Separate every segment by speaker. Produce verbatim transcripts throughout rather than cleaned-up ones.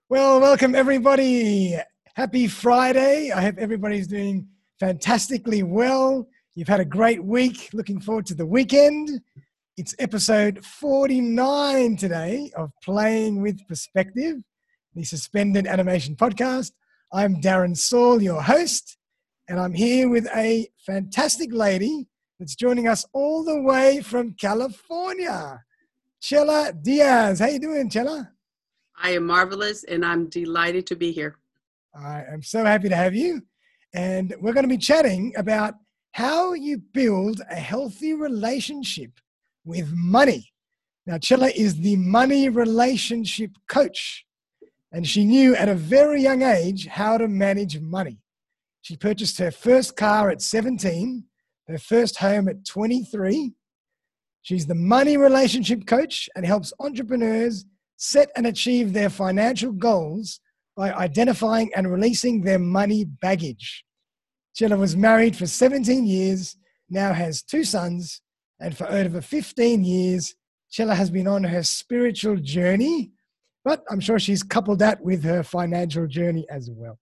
Speaker 1: Well, welcome everybody. Happy Friday. I hope everybody's doing fantastically well. You've had a great week. Looking forward to the weekend. It's episode forty-nine today of Playing with Perspective, the Suspended Animation Podcast. I'm Darren Saul, your host, and I'm here with a fantastic lady that's joining us all the way from California, Chela Diaz. How you doing, Chela?
Speaker 2: I am marvelous, and I'm delighted to be here.
Speaker 1: I am so happy to have you. And we're going to be chatting about how you build a healthy relationship with money. Now, Chela is the money relationship coach, and she knew at a very young age how to manage money. She purchased her first car at seventeen, her first home at twenty-three. She's the money relationship coach and helps entrepreneurs set and achieve their financial goals by identifying and releasing their money baggage. Chela was married for seventeen years, now has two sons, and for over fifteen years, Chela has been on her spiritual journey, but I'm sure she's coupled that with her financial journey as well.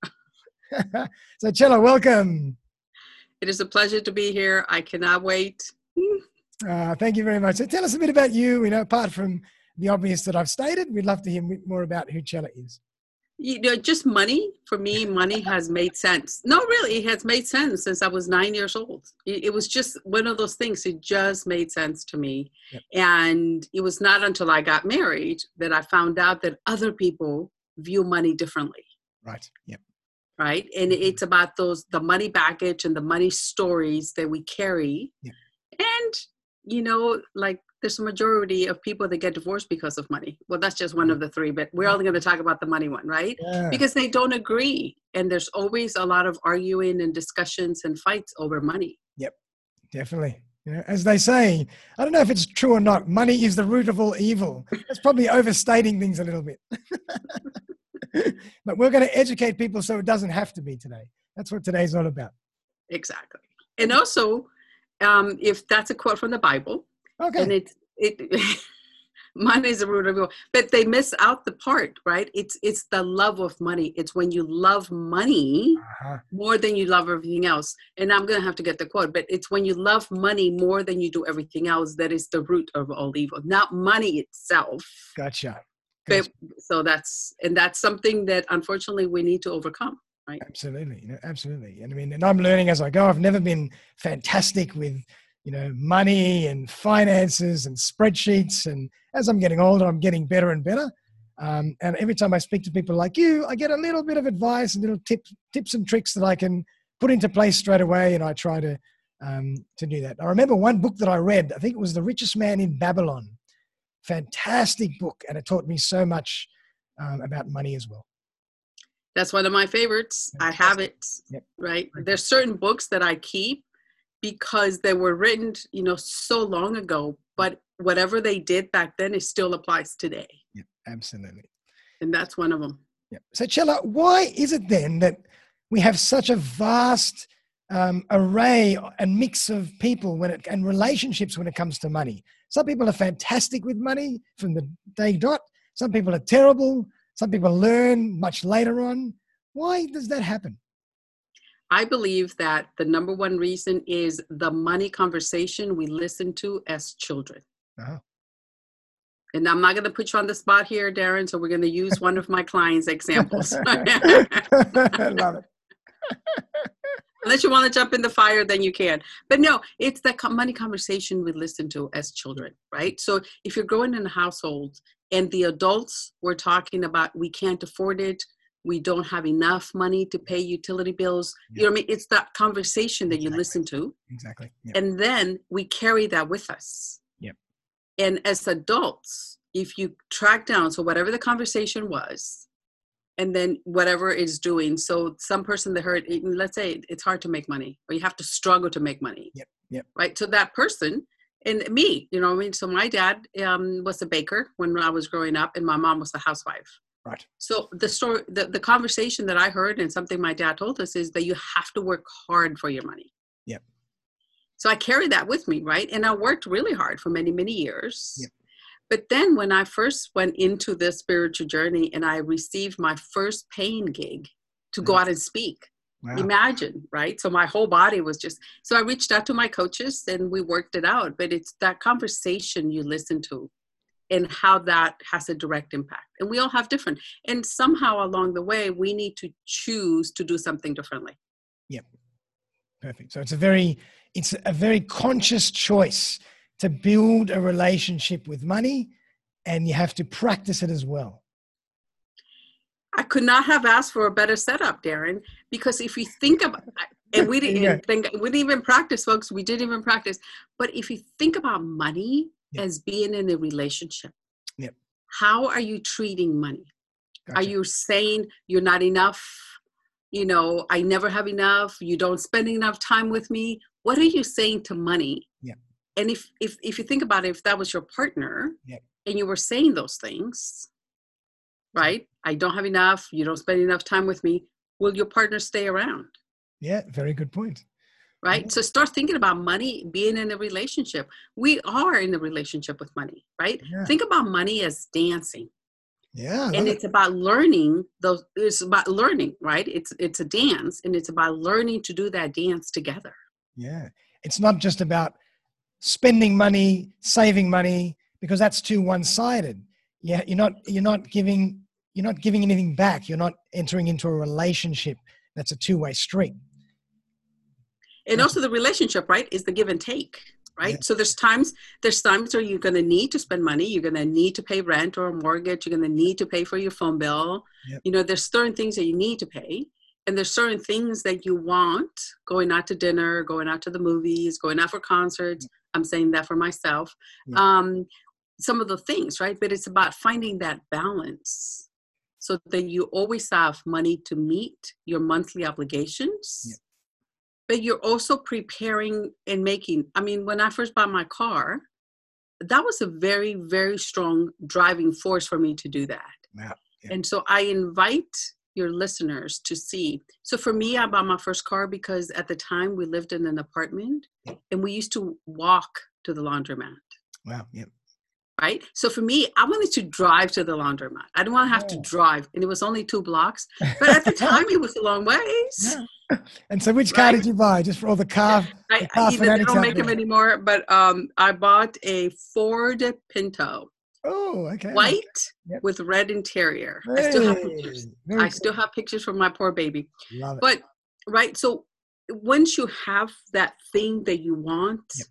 Speaker 1: So Chela, welcome.
Speaker 2: It is a pleasure to be here. I cannot wait.
Speaker 1: Uh, thank you very much. So tell us a bit about you, you know, apart from the obvious that I've stated. We'd love to hear more about who Chela is.
Speaker 2: You know, just money, for me, money has made sense. No, really, it has made sense since I was nine years old. It, it was just one of those things. It just made sense to me. Yep. And it was not until I got married that I found out that other people view money differently.
Speaker 1: Right. Yep.
Speaker 2: Right. And mm-hmm. it's about those, the money baggage and the money stories that we carry. Yep. And, you know, like, there's a majority of people that get divorced because of money. Well, that's just one of the three, but we're only going to talk about the money one, right? Yeah. Because they don't agree. And there's always a lot of arguing and discussions and fights over money.
Speaker 1: Yep, definitely. You know, as they say, I don't know if it's true or not, money is the root of all evil. That's probably overstating things a little bit. But we're going to educate people so it doesn't have to be today. That's what today's all about.
Speaker 2: Exactly. And also, um, if that's a quote from the Bible, okay. And it's it money is the root of evil, but they miss out the part, right? It's it's the love of money. It's when you love money uh-huh. more than you love everything else. And I'm gonna have to get the quote, but it's when you love money more than you do everything else that is the root of all evil, not money itself.
Speaker 1: Gotcha.
Speaker 2: gotcha. But, so that's and that's something that unfortunately we need to overcome. Right?
Speaker 1: Absolutely, you know, absolutely. And I mean, and I'm learning as I go. I've never been fantastic with, you know, money and finances and spreadsheets. And as I'm getting older, I'm getting better and better. Um, and every time I speak to people like you, I get a little bit of advice and little tips, tips and tricks that I can put into place straight away. And I try to, um, to do that. I remember one book that I read, I think it was The Richest Man in Babylon. Fantastic book. And it taught me so much um, about money as well.
Speaker 2: That's one of my favorites. Fantastic. I have it, yep. Right? There's certain books that I keep because they were written, you know, so long ago, but whatever they did back then, it still applies today.
Speaker 1: Yeah, absolutely.
Speaker 2: And that's one of them.
Speaker 1: Yeah. So Chela, why is it then that we have such a vast um, array and mix of people when it, and relationships when it comes to money? Some people are fantastic with money from the day dot. Some people are terrible. Some people learn much later on. Why does that happen?
Speaker 2: I believe that the number one reason is the money conversation we listen to as children. Uh-huh. And I'm not going to put you on the spot here, Darren, so we're going to use one of my clients' examples.
Speaker 1: I love it.
Speaker 2: Unless you want to jump in the fire, then you can. But no, it's the money conversation we listen to as children, right? So if you're growing in a household and the adults were talking about, we can't afford it, we don't have enough money to pay utility bills. Yeah. You know what I mean? It's that conversation that exactly. you listen to.
Speaker 1: Exactly. Yep.
Speaker 2: And then we carry that with us.
Speaker 1: Yep.
Speaker 2: And as adults, if you track down, so whatever the conversation was, and then whatever it's doing. So some person that heard, let's say it's hard to make money, or you have to struggle to make money.
Speaker 1: Yep. Yep.
Speaker 2: Right. So that person and me, you know what I mean? So my dad um, was a baker when I was growing up, and my mom was a housewife.
Speaker 1: Right.
Speaker 2: So the story, the, the conversation that I heard and something my dad told us is that you have to work hard for your money.
Speaker 1: Yep.
Speaker 2: So I carried that with me, right? And I worked really hard for many, many years.
Speaker 1: Yep.
Speaker 2: But then when I first went into this spiritual journey and I received my first paying gig to go out and speak, wow. Imagine, right? So my whole body was just, so I reached out to my coaches and we worked it out. But it's that conversation you listen to and how that has a direct impact. And we all have different, and somehow along the way, we need to choose to do something differently.
Speaker 1: Yep. Perfect. So it's a very, it's a very conscious choice to build a relationship with money, and you have to practice it as well.
Speaker 2: I could not have asked for a better setup, Darren, because if you think about, and we didn't yeah. think, we didn't even practice, folks, we didn't even practice. But if you think about money yep. as being in a relationship, yep. how are you treating money? Gotcha. Are you saying you're not enough? You know, I never have enough. You don't spend enough time with me. What are you saying to money?
Speaker 1: Yeah.
Speaker 2: And if, if, if you think about it, if that was your partner
Speaker 1: yeah.
Speaker 2: and you were saying those things, right? I don't have enough. You don't spend enough time with me. Will your partner stay around?
Speaker 1: Yeah. Very good point.
Speaker 2: Right.
Speaker 1: Yeah.
Speaker 2: So start thinking about money being in a relationship. We are in a relationship with money, right? Yeah. Think about money as dancing.
Speaker 1: Yeah.
Speaker 2: And it's it. about learning those, it's about learning, right? It's, it's a dance, and it's about learning to do that dance together.
Speaker 1: Yeah. It's not just about spending money, saving money, because that's too one-sided. Yeah. You're not, you're not giving, you're not giving anything back. You're not entering into a relationship. That's a two-way street.
Speaker 2: And also the relationship, right, is the give and take. Right. Yeah. So there's times, there's times where you're going to need to spend money. You're going to need to pay rent or a mortgage. You're going to need to pay for your phone bill. Yep. You know, there's certain things that you need to pay. And there's certain things that you want, going out to dinner, going out to the movies, going out for concerts. Yep. I'm saying that for myself. Yep. Um, some of the things, right? But it's about finding that balance so that you always have money to meet your monthly obligations. Yep. But you're also preparing and making, I mean, when I first bought my car, that was a very, very strong driving force for me to do that.
Speaker 1: Yeah, yeah.
Speaker 2: And so I invite your listeners to see. So for me, I bought my first car because at the time we lived in an apartment yeah. and we used to walk to the laundromat.
Speaker 1: Wow. Yeah.
Speaker 2: Right. So for me, I wanted to drive to the laundromat. I didn't want to have oh. to drive. And it was only two blocks. But at the time, it was a long ways.
Speaker 1: Yeah. And so which car right? did you buy? Just for all the car,
Speaker 2: I,
Speaker 1: the car
Speaker 2: either they don't make them anymore, but um, I bought a Ford Pinto.
Speaker 1: Oh, okay.
Speaker 2: White
Speaker 1: yep.
Speaker 2: with red interior.
Speaker 1: Hey,
Speaker 2: I still have pictures. I
Speaker 1: cool.
Speaker 2: still have pictures from my poor baby.
Speaker 1: Love it.
Speaker 2: But, right. So once you have that thing that you want, yep.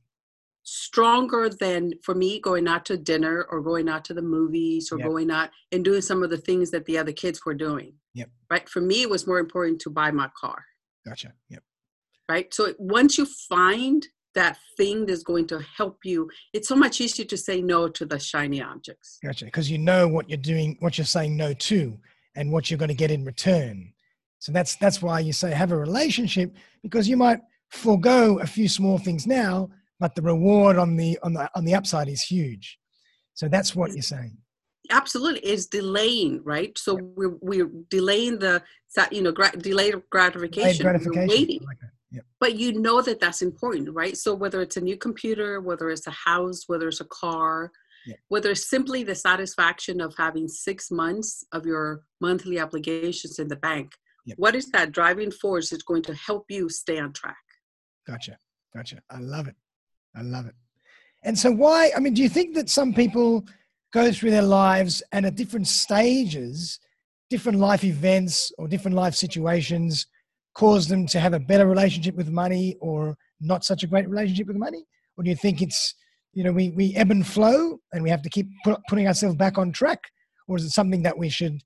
Speaker 2: stronger than for me going out to dinner or going out to the movies or yep. going out and doing some of the things that the other kids were doing.
Speaker 1: Yep.
Speaker 2: Right. For me, it was more important to buy my car.
Speaker 1: Gotcha. Yep.
Speaker 2: Right. So once you find that thing that's going to help you, it's so much easier to say no to the shiny objects.
Speaker 1: Gotcha. Because you know what you're doing, what you're saying no to, and what you're going to get in return. So that's that's why you say have a relationship, because you might forego a few small things now, but the reward on the on the on the upside is huge. So that's what you're saying.
Speaker 2: Absolutely, it's delaying, right? So yep. we're we're delaying the you know gra- delayed gratification.
Speaker 1: Delayed gratification.
Speaker 2: We're waiting,
Speaker 1: like yep.
Speaker 2: but you know that that's important, right? So whether it's a new computer, whether it's a house, whether it's a car, yep. whether it's simply the satisfaction of having six months of your monthly obligations in the bank, yep. what is that driving force that's going to help you stay on track?
Speaker 1: Gotcha, gotcha. I love it. I love it. And so why? I mean, do you think that some people go through their lives and at different stages, different life events or different life situations cause them to have a better relationship with money or not such a great relationship with money? Or do you think it's, you know, we, we ebb and flow and we have to keep put, putting ourselves back on track? Or is it something that we should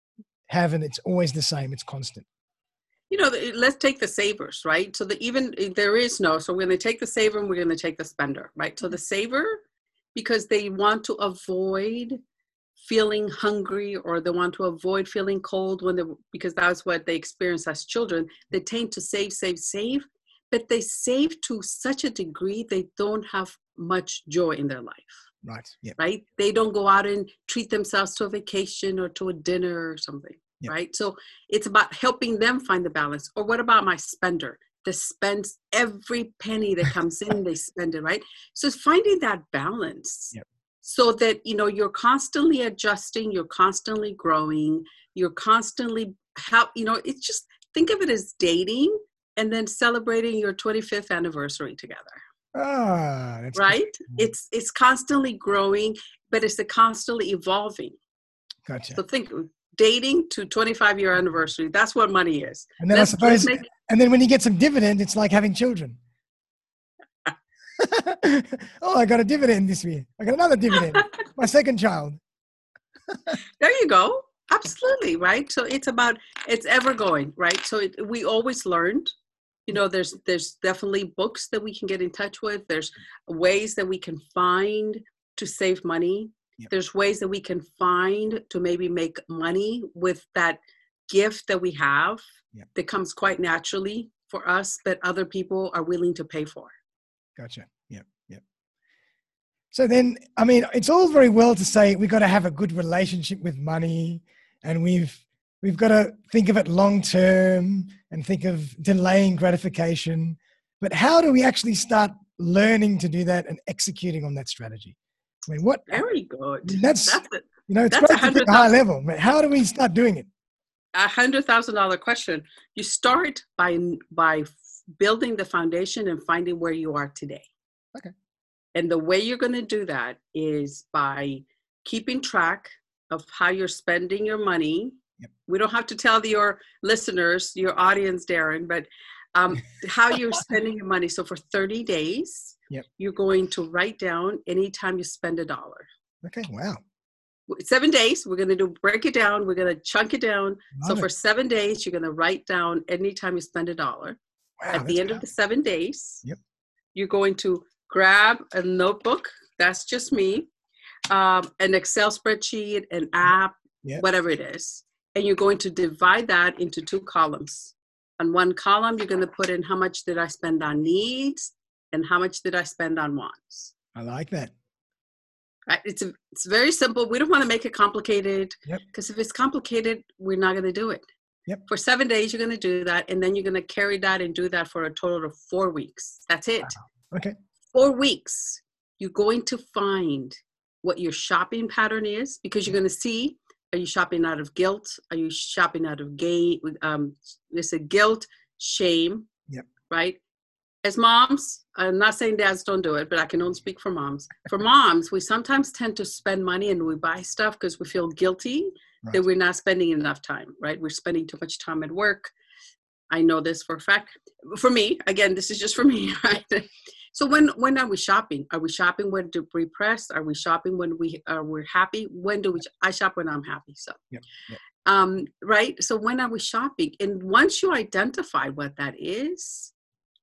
Speaker 1: have and it's always the same, it's constant?
Speaker 2: You know, let's take the savers, right? So that even there is no, so we're going to take the saver and we're going to take the spender, right? So the saver, because they want to avoid feeling hungry or they want to avoid feeling cold when they, because that's what they experience as children. They tend to save, save, save, but they save to such a degree they don't have much joy in their life.
Speaker 1: Right. Yep.
Speaker 2: Right. They don't go out and treat themselves to a vacation or to a dinner or something. Yep. Right. So it's about helping them find the balance. Or what about my spender that spends every penny that comes in, they spend it, right? So it's finding that balance.
Speaker 1: Yep.
Speaker 2: so that, you know, you're constantly adjusting, you're constantly growing, you're constantly, how, you know, it's just, think of it as dating and then celebrating your twenty-fifth anniversary together.
Speaker 1: Ah, that's
Speaker 2: right.
Speaker 1: Good.
Speaker 2: It's, it's constantly growing, but it's a constantly evolving.
Speaker 1: Gotcha.
Speaker 2: So think dating to twenty-five year anniversary. That's what money is.
Speaker 1: And then let's, I suppose, make, and then when you get some dividend, it's like having children. Oh, I got a dividend this year. I got another dividend. My second child.
Speaker 2: There you go. Absolutely. Right. So it's about, it's ever going, right? So it, we always learned, you know, there's, there's definitely books that we can get in touch with. There's ways that we can find to save money. Yep. There's ways that we can find to maybe make money with that gift that we have. Yep. That comes quite naturally for us, but other people are willing to pay for.
Speaker 1: Gotcha. Yep. Yep. So then, I mean, it's all very well to say we've got to have a good relationship with money, and we've we've got to think of it long term and think of delaying gratification. But how do we actually start learning to do that and executing on that strategy? I mean, what?
Speaker 2: Very good.
Speaker 1: I mean, that's, that's it. You know, it's
Speaker 2: that's
Speaker 1: great to get high level, but how do we start doing it?
Speaker 2: A hundred thousand dollar question. You start by by building the foundation and finding where you are today.
Speaker 1: Okay.
Speaker 2: And the way you're going to do that is by keeping track of how you're spending your money. Yep. We don't have to tell your listeners, your audience, Darren, but um, how you're spending your money. So for thirty days, yep. You're going to write down anytime you spend a dollar.
Speaker 1: Okay. Wow.
Speaker 2: Seven days, we're going to do break it down. We're going to chunk it down. Love so it. For seven days, you're going to write down anytime you spend a dollar. Wow, at the end of the seven days, yep. You're going to grab a notebook. That's just me. Um, an Excel spreadsheet, an app, yep. Whatever it is. And you're going to divide that into two columns. On one column, you're going to put in how much did I spend on needs and how much did I spend on wants.
Speaker 1: I like that.
Speaker 2: Right? It's a, it's very simple. We don't want to make it complicated because yep. If it's complicated, we're not going to do it.
Speaker 1: Yep.
Speaker 2: For seven days, you're going to do that. And then you're going to carry that and do that for a total of four weeks. That's it.
Speaker 1: Wow. Okay.
Speaker 2: Four weeks. You're going to find what your shopping pattern is because you're going to see, are you shopping out of guilt? Are you shopping out of gain? Um, there's a guilt, shame,
Speaker 1: yep.
Speaker 2: Right? As moms, I'm not saying dads don't do it, but I can only speak for moms. For moms, we sometimes tend to spend money and we buy stuff because we feel guilty right. That we're not spending enough time, right? We're spending too much time at work. I know this for a fact. For me, again, this is just for me, right? So when when are we shopping? Are we shopping when to repress? Are we shopping when we are we're happy? When do we? I shop when I'm happy. So,
Speaker 1: yep, yep.
Speaker 2: Um, right. So when are we shopping? And once you identify what that is,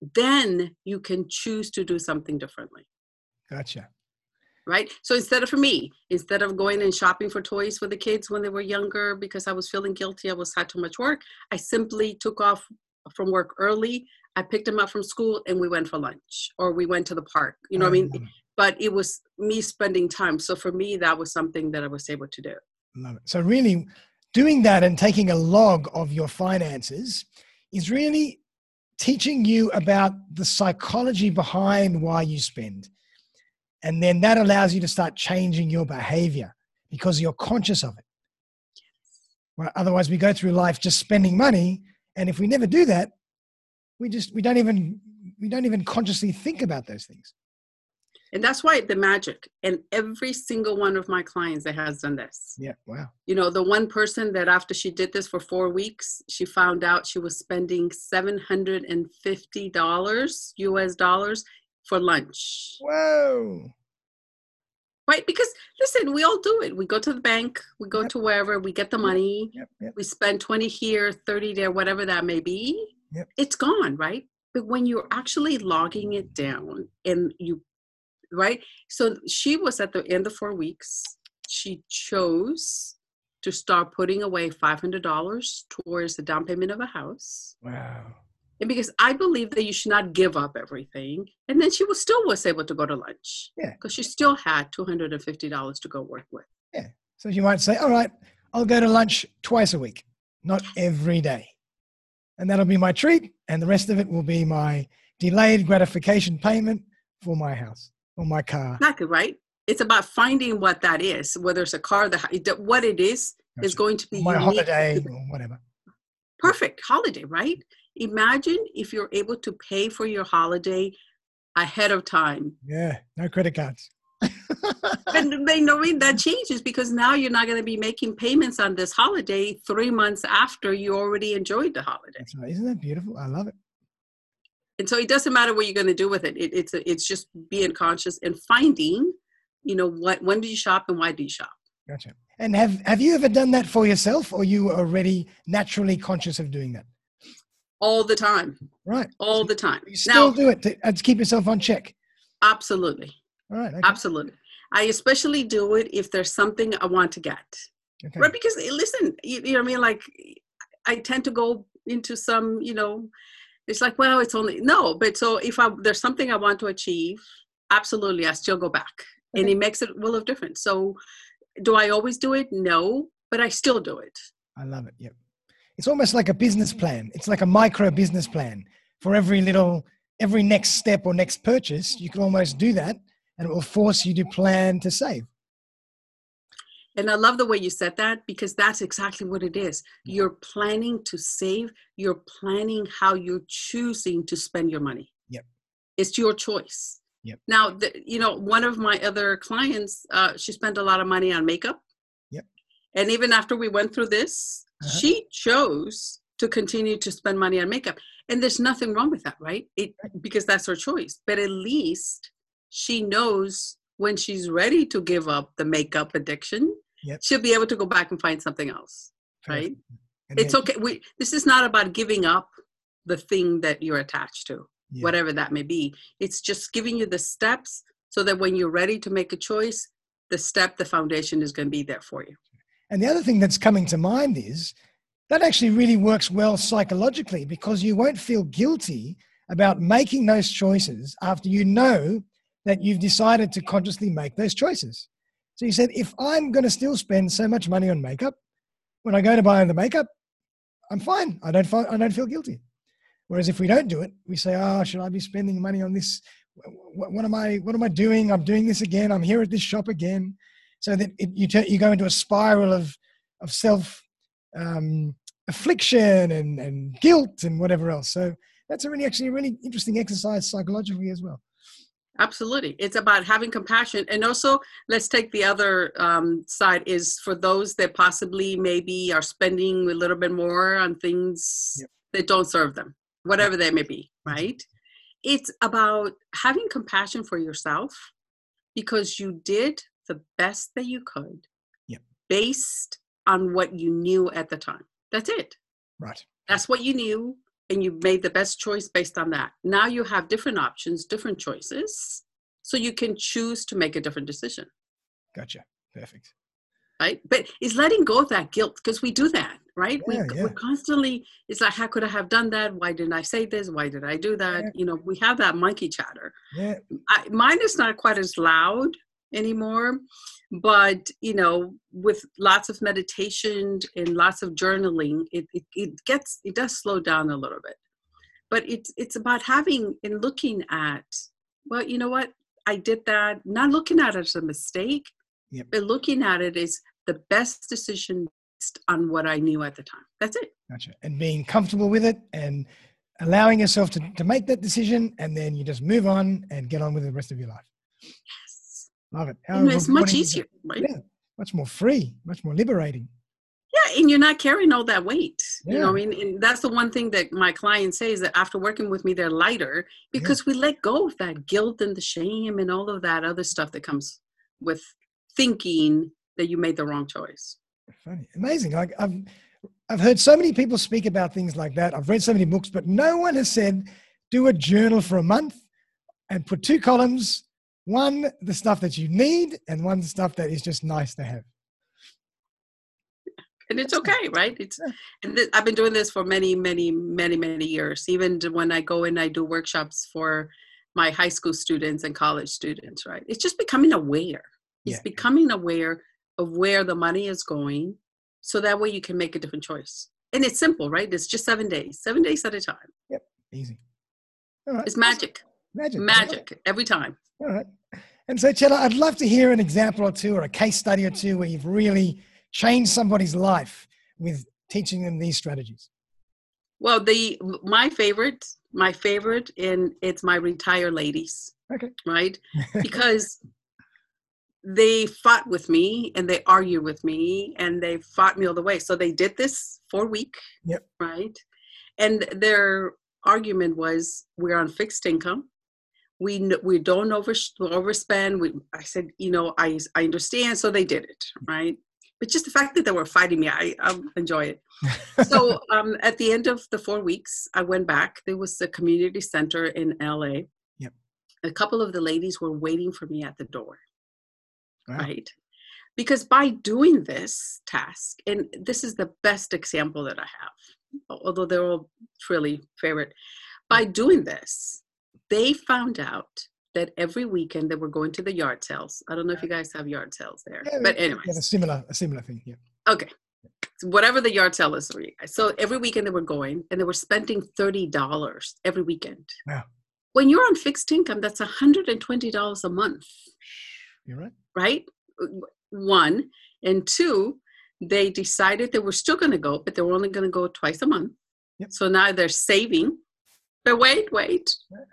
Speaker 2: then you can choose to do something differently.
Speaker 1: Gotcha.
Speaker 2: Right. So instead of for me, instead of going and shopping for toys for the kids when they were younger because I was feeling guilty, I was had too much work, I simply took off from work early. I picked them up from school and we went for lunch or we went to the park. You know what I mean? But it was me spending time. So for me, that was something that I was able to do.
Speaker 1: Love it. So really doing that and taking a log of your finances is really teaching you about the psychology behind why you spend. And then that allows you to start changing your behavior because you're conscious of it.
Speaker 2: Yes.
Speaker 1: Well, otherwise we go through life just spending money. And if we never do that, we just, we don't even, we don't even consciously think about those things.
Speaker 2: And that's why the magic, and every single one of my clients that has done this.
Speaker 1: Yeah. Wow.
Speaker 2: You know, the one person that after she did this for four weeks, she found out she was spending seven hundred fifty dollars U S dollars for lunch.
Speaker 1: Whoa.
Speaker 2: Right? Because listen, we all do it. We go to the bank, we go yep. to wherever, we get the money,
Speaker 1: yep, yep.
Speaker 2: We spend twenty here, thirty there, whatever that may be.
Speaker 1: Yep.
Speaker 2: It's gone, right? But when you're actually logging it down and you, right? So she was at the end of four weeks. She chose to start putting away five hundred dollars towards the down payment of a house.
Speaker 1: Wow.
Speaker 2: And because I believe that you should not give up everything. And then she was still was able to go to lunch.
Speaker 1: Yeah.
Speaker 2: Because she still had two hundred fifty dollars to go work with.
Speaker 1: Yeah. So you might say, all right, I'll go to lunch twice a week, not every day. And that'll be my treat. And the rest of it will be my delayed gratification payment for my house or my car.
Speaker 2: Exactly, right? It's about finding what that is, whether it's a car, the what it is, gotcha. Is going to be
Speaker 1: my
Speaker 2: unique.
Speaker 1: Holiday or whatever.
Speaker 2: Perfect holiday, right? Imagine if you're able to pay for your holiday ahead of time.
Speaker 1: Yeah, no credit cards.
Speaker 2: And they know that changes because now you're not going to be making payments on this holiday three months after you already enjoyed the holiday.
Speaker 1: That's right. Isn't that beautiful? I love it.
Speaker 2: And so it doesn't matter what you're going to do with it. it it's a, it's just being conscious and finding, you know, what when do you shop and why do you shop?
Speaker 1: Gotcha. And have have you ever done that for yourself, or you already naturally conscious of doing that?
Speaker 2: All the time.
Speaker 1: Right.
Speaker 2: All
Speaker 1: so
Speaker 2: the time.
Speaker 1: You still
Speaker 2: now,
Speaker 1: do it to, uh, to keep yourself on check.
Speaker 2: Absolutely.
Speaker 1: All right. Okay.
Speaker 2: Absolutely. I especially do it if there's something I want to get. Okay. Right? Because listen, you, you know what I mean? Like I tend to go into some, you know, it's like, well, it's only, no, but so if I, there's something I want to achieve, absolutely, I still go back. Okay. And it makes it a world of difference. So do I always do it? No, but I still do it.
Speaker 1: I love it. Yep. It's almost like a business plan. It's like a micro business plan for every little, every next step or next purchase. You can almost do that and it will force you to plan to save.
Speaker 2: And I love the way you said that because that's exactly what it is. You're planning to save. You're planning how you're choosing to spend your money.
Speaker 1: Yep.
Speaker 2: It's your choice.
Speaker 1: Yep.
Speaker 2: Now, the, you know, one of my other clients, uh, she spent a lot of money on makeup.
Speaker 1: Yep.
Speaker 2: And even after we went through this, uh-huh. she chose to continue to spend money on makeup. And there's nothing wrong with that, right? It because that's her choice. But at least she knows when she's ready to give up the makeup addiction, yep. she'll be able to go back and find something else, right? It's okay. We, this is not about giving up the thing that you're attached to, yeah. whatever that may be. It's just giving you the steps so that when you're ready to make a choice, the step, the foundation is going to be there for you.
Speaker 1: And the other thing that's coming to mind is that actually really works well psychologically because you won't feel guilty about making those choices after you know that you've decided to consciously make those choices. So you said, if I'm going to still spend so much money on makeup, when I go to buy the makeup, I'm fine. I don't, find, I don't feel guilty. Whereas if we don't do it, we say, oh, should I be spending money on this? What, what am I, what am I doing? I'm doing this again. I'm here at this shop again. So that it, you, turn, you go into a spiral of, of self um, affliction and, and guilt and whatever else. So that's a really, actually a really interesting exercise psychologically as well.
Speaker 2: Absolutely. It's about having compassion. And also, let's take the other um, side is for those that possibly maybe are spending a little bit more on things yep. that don't serve them, whatever yep. they may be, right? It's about having compassion for yourself because you did the best that you could
Speaker 1: yep.
Speaker 2: based on what you knew at the time. That's it.
Speaker 1: Right.
Speaker 2: That's what you knew. And you made the best choice based on that. Now you have different options, different choices, so you can choose to make a different decision.
Speaker 1: Gotcha. Perfect.
Speaker 2: Right? But it's letting go of that guilt because we do that, right?
Speaker 1: Yeah,
Speaker 2: we,
Speaker 1: yeah.
Speaker 2: We're constantly, it's like, how could I have done that? Why didn't I say this? Why did I do that?
Speaker 1: Yeah.
Speaker 2: You know, we have that monkey chatter.
Speaker 1: Yeah.
Speaker 2: I, mine is not quite as loud anymore, but you know, with lots of meditation and lots of journaling, it, it it gets it does slow down a little bit. But it's it's about having and looking at, well, you know what, I did that, not looking at it as a mistake,
Speaker 1: yep.
Speaker 2: but looking at it as the best decision based on what I knew at the time. That's it.
Speaker 1: Gotcha. And being comfortable with it and allowing yourself to, to make that decision, and then you just move on and get on with the rest of your life.
Speaker 2: Yes.
Speaker 1: Love it.
Speaker 2: How it's much easier, right?
Speaker 1: Yeah, much more free, much more liberating.
Speaker 2: Yeah, and you're not carrying all that weight.
Speaker 1: Yeah.
Speaker 2: You know what I mean? And that's the one thing that my clients say is that after working with me, they're lighter because yeah. we let go of that guilt and the shame and all of that other stuff that comes with thinking that you made the wrong choice.
Speaker 1: Funny. Amazing. Like I've, I've heard so many people speak about things like that. I've read so many books, but no one has said, do a journal for a month and put two columns. One, the stuff that you need, and one, the stuff that is just nice to have.
Speaker 2: And it's okay, right? It's and th- I've been doing this for many, many, many, many years. Even when I go and I do workshops for my high school students and college students, right? It's just becoming aware. It's
Speaker 1: yeah.
Speaker 2: becoming aware of where the money is going, so that way you can make a different choice. And it's simple, right? It's just seven days, seven days at a time.
Speaker 1: Yep, easy. All right.
Speaker 2: It's magic.
Speaker 1: Magic.
Speaker 2: Magic every time.
Speaker 1: All right. And so, Chela, I'd love to hear an example or two or a case study or two where you've really changed somebody's life with teaching them these strategies.
Speaker 2: Well, the my favorite, my favorite, and it's my retired ladies.
Speaker 1: Okay.
Speaker 2: Right? Because they fought with me and they argued with me and they fought me all the way. So they did this for a week.
Speaker 1: Yep.
Speaker 2: Right? And their argument was, we're on fixed income. We we don't over, overspend. We, I said, you know, I, I understand. So they did it. Right? But just the fact that they were fighting me, I, I enjoy it. So um, at the end of the four weeks, I went back. There was a community center in L A.
Speaker 1: Yep. A
Speaker 2: couple of the ladies were waiting for me at the door.
Speaker 1: Wow.
Speaker 2: Right? Because by doing this task, and this is the best example that I have, although they're all really favorite, by doing this, they found out that every weekend they were going to the yard sales. I don't know if you guys have yard sales there,
Speaker 1: yeah,
Speaker 2: but anyways.
Speaker 1: Yeah, a similar, a similar thing, yeah.
Speaker 2: Okay. So whatever the yard sale is for you guys. So every weekend they were going and they were spending thirty dollars every weekend.
Speaker 1: Wow.
Speaker 2: When you're on fixed income, that's one hundred twenty dollars a month.
Speaker 1: You're right.
Speaker 2: Right? One. And two, they decided they were still going to go, but they were only going to go twice a month.
Speaker 1: Yep.
Speaker 2: So now they're saving. But wait, wait.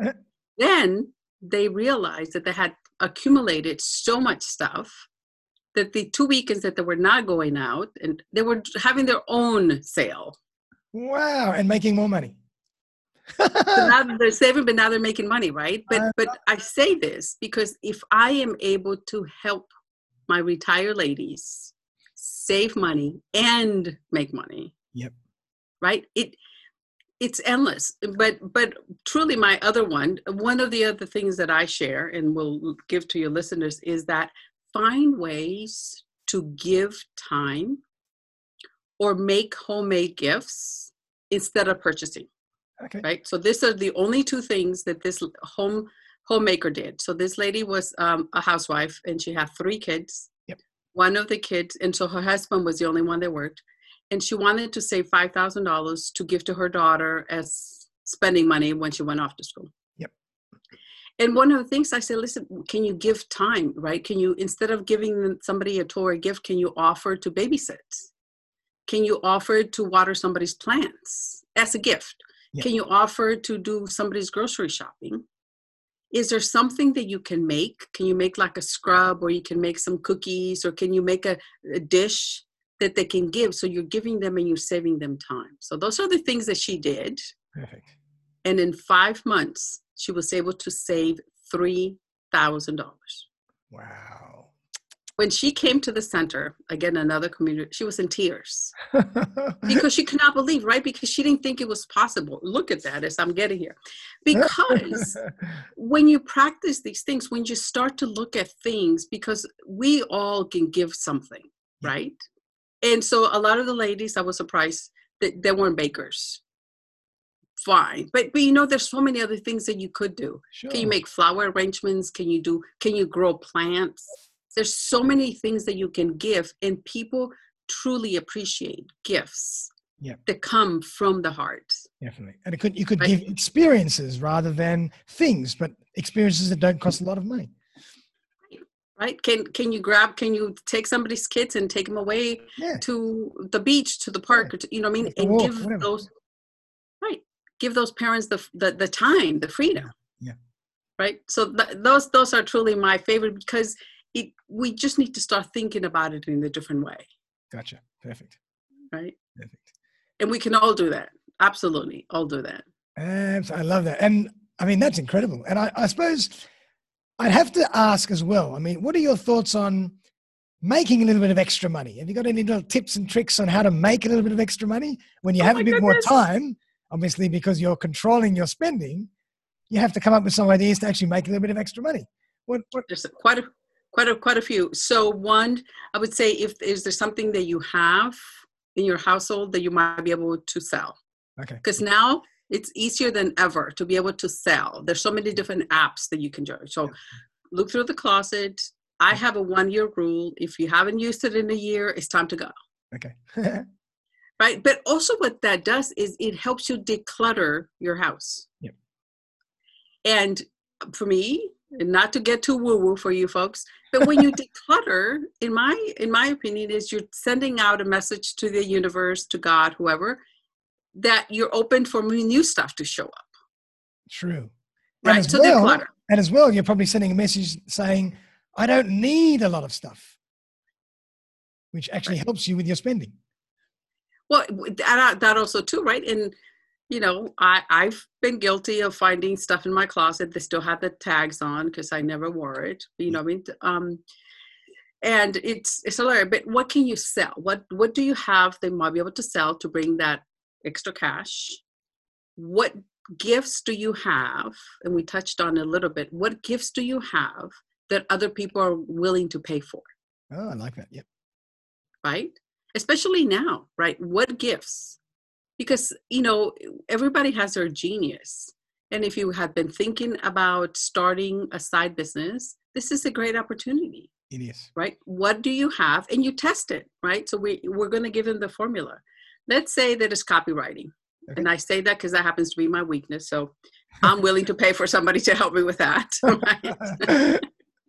Speaker 2: Then they realized that they had accumulated so much stuff that the two weekends that they were not going out, and they were having their own sale.
Speaker 1: Wow. And making more money.
Speaker 2: So now they're saving, but now they're making money, right? But but I say this because if I am able to help my retired ladies save money and make money,
Speaker 1: yep,
Speaker 2: right? It it's endless. But but truly, my other one, one of the other things that I share and will give to your listeners is that find ways to give time or make homemade gifts instead of purchasing.
Speaker 1: Okay.
Speaker 2: Right. So these are the only two things that this home homemaker did. So this lady was um, a housewife and she had three kids.
Speaker 1: Yep.
Speaker 2: One of the kids, and so her husband was the only one that worked. And she wanted to save five thousand dollars to give to her daughter as spending money when she went off to school.
Speaker 1: Yep.
Speaker 2: And one of the things I said, listen, can you give time, right? Can you, instead of giving somebody a toy or a gift, can you offer to babysit? Can you offer to water somebody's plants as a gift? Yep. Can you offer to do somebody's grocery shopping? Is there something that you can make? Can you make like a scrub, or you can make some cookies, or can you make a, a dish that they can give? So you're giving them and you're saving them time. So those are the things that she did.
Speaker 1: Perfect.
Speaker 2: And in five months, she was able to save three thousand dollars.
Speaker 1: Wow.
Speaker 2: When she came to the center, again, another community, she was in tears because she could not believe, right? Because she didn't think it was possible. Look at that as I'm getting here. Because when you practice these things, when you start to look at things, because we all can give something, right? And so a lot of the ladies, I was surprised that they weren't bakers. Fine. But, but you know, there's so many other things that you could do.
Speaker 1: Sure.
Speaker 2: Can you make flower arrangements? Can you do, can you grow plants? There's so many things that you can give, and people truly appreciate gifts
Speaker 1: yep.
Speaker 2: that come from the heart.
Speaker 1: Definitely. And it could, you could
Speaker 2: right?
Speaker 1: give experiences rather than things, but experiences that don't cost a lot of money.
Speaker 2: Right? Can can you grab, can you take somebody's kids and take them away yeah. to the beach, to the park, yeah. or to, you know what I mean? And
Speaker 1: walk,
Speaker 2: give
Speaker 1: whatever.
Speaker 2: those, right. Give those parents the the, the time, the freedom.
Speaker 1: Yeah.
Speaker 2: Right? So th- those those are truly my favorite, because It, we just need to start thinking about it in a different way.
Speaker 1: Gotcha. Perfect.
Speaker 2: Right?
Speaker 1: Perfect.
Speaker 2: And we can all do that. Absolutely. All do that.
Speaker 1: Um, I love that. And I mean, that's incredible. And I, I suppose I'd have to ask as well, I mean, what are your thoughts on making a little bit of extra money? Have you got any little tips and tricks on how to make a little bit of extra money when you oh have a bit goodness. more time? Obviously, because you're controlling your spending, you have to come up with some ideas to actually make a little bit of extra money. What, what?
Speaker 2: There's quite a Quite a, quite a few. So one, I would say, if is there something that you have in your household that you might be able to sell?
Speaker 1: Okay.
Speaker 2: Because now it's easier than ever to be able to sell. There's so many different apps that you can do. So look through the closet. I have a one-year rule. If you haven't used it in a year, it's time to go.
Speaker 1: Okay.
Speaker 2: Right? But also what that does is it helps you declutter your house.
Speaker 1: Yep.
Speaker 2: And for me, And not to get too woo-woo for you folks, but when you declutter, in my in my opinion, is you're sending out a message to the universe, to God, whoever, that you're open for new stuff to show up.
Speaker 1: True.
Speaker 2: Right.
Speaker 1: And as
Speaker 2: So
Speaker 1: well,
Speaker 2: declutter.
Speaker 1: And as well, you're probably sending a message saying, I don't need a lot of stuff, which actually right. helps you with your spending.
Speaker 2: Well, that, that also too, right? And, you know, I, I've been guilty of finding stuff in my closet that still had the tags on because I never wore it. You know what I mean? Um, and it's it's hilarious. But what can you sell? What what do you have that you might be able to sell to bring that extra cash? What gifts do you have? And we touched on it a little bit. What gifts do you have that other people are willing to pay for?
Speaker 1: Oh, I like that. Yep.
Speaker 2: Right? Especially now, right? What gifts? Because, you know, everybody has their genius. And if you have been thinking about starting a side business, this is a great opportunity.
Speaker 1: It is.
Speaker 2: Right? What do you have? And you test it, right? So we, we're going to give them the formula. Let's say that it's copywriting. Okay. And I say that because that happens to be my weakness. So I'm willing to pay for somebody to help me with that. Right?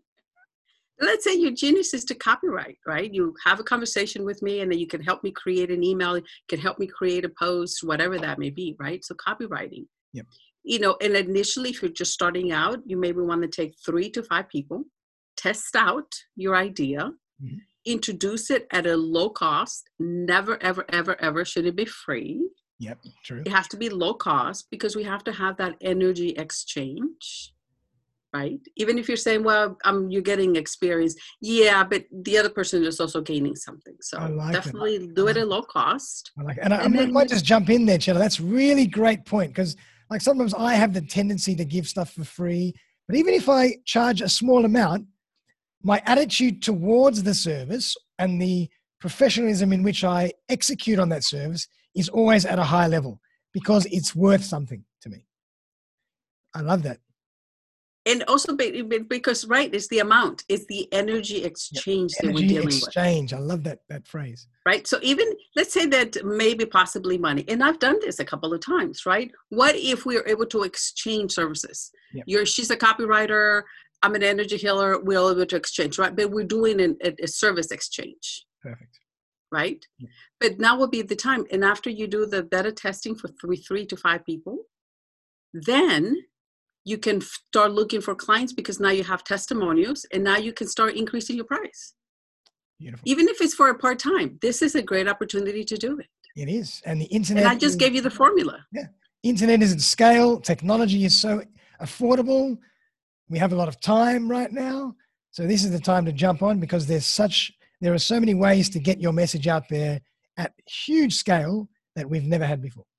Speaker 2: Let's say your genius is to copyright, right? You have a conversation with me and then you can help me create an email, you can help me create a post, whatever that may be, right? So copywriting.
Speaker 1: Yep.
Speaker 2: You know, and initially if you're just starting out, you maybe want to take three to five people, test out your idea, mm-hmm. introduce it at a low cost. Never, ever, ever, ever should it be free.
Speaker 1: Yep, true.
Speaker 2: It has to be low cost because we have to have that energy exchange. Right? Even if you're saying, well, um, you're getting experience. Yeah, but the other person is also gaining something. So like definitely it. do it at low cost.
Speaker 1: I like it. And, and I, I might just jump in there, Chella. That's really great point because like sometimes I have the tendency to give stuff for free. But even if I charge a small amount, my attitude towards the service and the professionalism in which I execute on that service is always at a high level because it's worth something to me. I love that.
Speaker 2: And also because, right, it's the amount, it's the energy exchange
Speaker 1: yep.
Speaker 2: that
Speaker 1: energy
Speaker 2: we're dealing
Speaker 1: exchange. with. Exchange. I love that that phrase.
Speaker 2: Right. So even, let's say that maybe possibly money, and I've done this a couple of times, right? What if we are able to exchange services? Yep. You're, she's a copywriter, I'm an energy healer, we're able to exchange, right? But we're doing an, a, a service exchange.
Speaker 1: Perfect.
Speaker 2: Right? Yep. But now will be the time. And after you do the beta testing for three, three to five people, then you can start looking for clients because now you have testimonials and now you can start increasing your price.
Speaker 1: Beautiful.
Speaker 2: Even if it's for a part-time, this is a great opportunity to do it.
Speaker 1: It is. And the internet.
Speaker 2: And I just
Speaker 1: is,
Speaker 2: gave you the formula.
Speaker 1: Yeah. Internet is at scale. Technology is so affordable. We have a lot of time right now. So this is the time to jump on because there's such, there are so many ways to get your message out there at huge scale that we've never had before.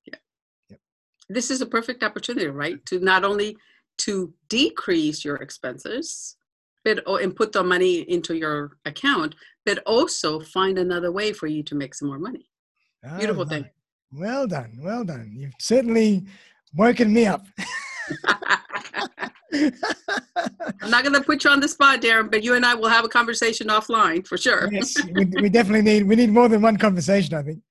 Speaker 2: This is a perfect opportunity, right? To not only to decrease your expenses, but and put the money into your account, but also find another way for you to make some more money. Oh, Beautiful thing.
Speaker 1: It. Well done. Well done. You've certainly woken me up.
Speaker 2: I'm not going to put you on the spot, Darren, but you and I will have a conversation offline for sure.
Speaker 1: Yes, we, we definitely need, we need more than one conversation, I think.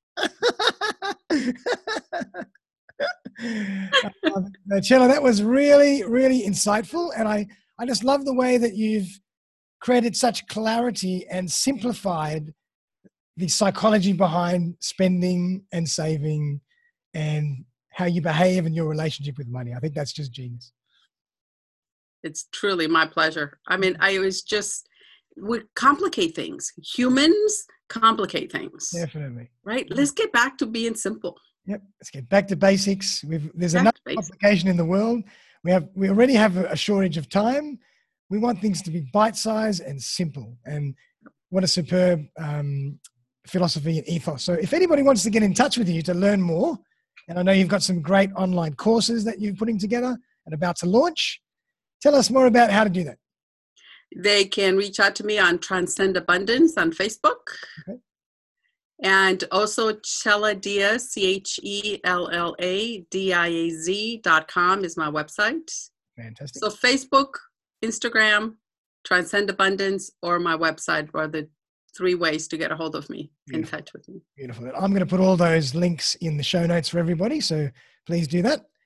Speaker 1: um, Chella, that was really, really insightful. And I, I just love the way that you've created such clarity and simplified the psychology behind spending and saving and how you behave in your relationship with money. I think that's just genius.
Speaker 2: It's truly my pleasure. I mean, I was just, we complicate things. Humans complicate things.
Speaker 1: Definitely.
Speaker 2: Right? Let's get back to being simple.
Speaker 1: Yep. Let's get back to basics. We've, there's back enough complication in the world. We have, we already have a shortage of time. We want things to be bite-sized and simple. And what a superb um, philosophy and ethos. So if anybody wants to get in touch with you to learn more, and I know you've got some great online courses that you're putting together and about to launch, tell us more about how to do that.
Speaker 2: They can reach out to me on Transcend Abundance on Facebook. Okay. And also Chella Diaz, C H E L L A D I A Z dot com is my website.
Speaker 1: Fantastic.
Speaker 2: So Facebook, Instagram, Transcend Abundance, or my website are the three ways to get a hold of me, Beautiful. In touch with me.
Speaker 1: Beautiful. I'm going to put all those links in the show notes for everybody, so please do that.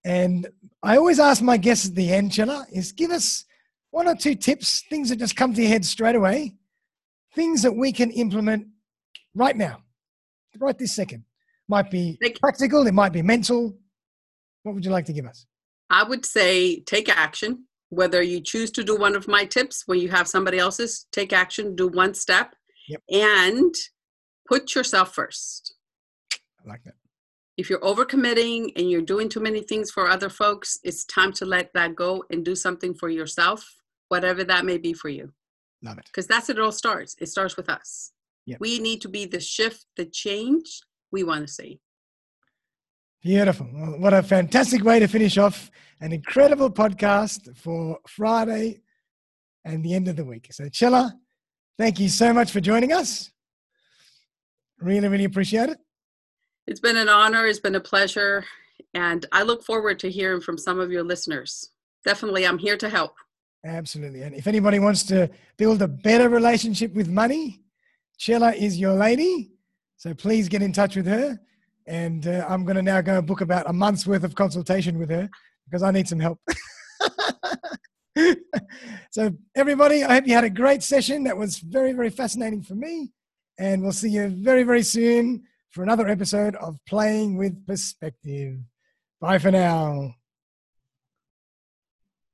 Speaker 1: And I always ask my guests at the end, Chela, is give us one or two tips, things that just come to your head straight away, things that we can implement right now, right this second. Might be practical, it might be mental. What would you like to give us?
Speaker 2: I would say take action. Whether you choose to do one of my tips when you have somebody else's, take action, do one step,
Speaker 1: yep.
Speaker 2: and put yourself first.
Speaker 1: I like that.
Speaker 2: If you're overcommitting and you're doing too many things for other folks, it's time to let that go and do something for yourself, whatever that may be for you.
Speaker 1: Love it.
Speaker 2: Because that's it all starts. It starts with us.
Speaker 1: Yep.
Speaker 2: We need to be the shift, the change we want to see.
Speaker 1: Beautiful. Well, what a fantastic way to finish off an incredible podcast for Friday and the end of the week. So, Chela, thank you so much for joining us. Really, really appreciate it.
Speaker 2: It's been an honor. It's been a pleasure. And I look forward to hearing from some of your listeners. Definitely, I'm here to help.
Speaker 1: Absolutely. And if anybody wants to build a better relationship with money, Chela is your lady. So please get in touch with her. And uh, I'm going to now go and book about a month's worth of consultation with her because I need some help. So everybody, I hope you had a great session. That was very, very fascinating for me. And we'll see you very, very soon for another episode of Playing with Perspective. Bye for now.